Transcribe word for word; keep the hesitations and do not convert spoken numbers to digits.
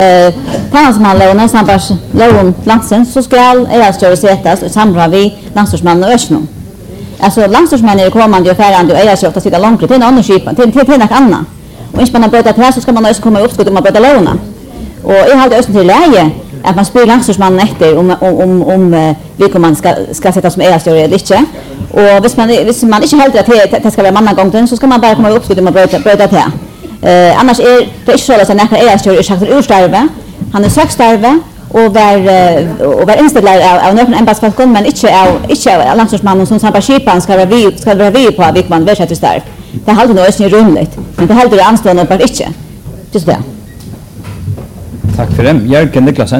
Talsmannlånen samt lån landsen så ska ägarstörre sättas i samråd vid landstorsmannen och Örsnum. Alltså landstorsmannen är kommande och färande och ägarstörre att sitta långt till en annan skipan, till, till, till något annat. Och inte man har brötat här så ska man också komma i uppskott om man brötar lånen. Och jag hade också till läge att man spyr landstorsmannen efter om, om, om, om vilka man ska, ska sätta som ägarstörre eller inte. Och hvis man, hvis man inte helt att det, det ska vara mannagångten så ska man bara komma i uppskott om man brötar det här. Uh, annars är det inte så att näkra ägarstörre är sagt ur starve. Han är sökt starve och var, uh, och var inställd av, av någon ämbetsfolk men inte av, inte av landstorsmannen som samt skipan ska vara vi, ska vara vi på vilket man verkar till starv. Det är alltid nog ösning rumligt, men det är alltid anstående och bara inte. Just det. Tack för det. Jörgen Niklasen.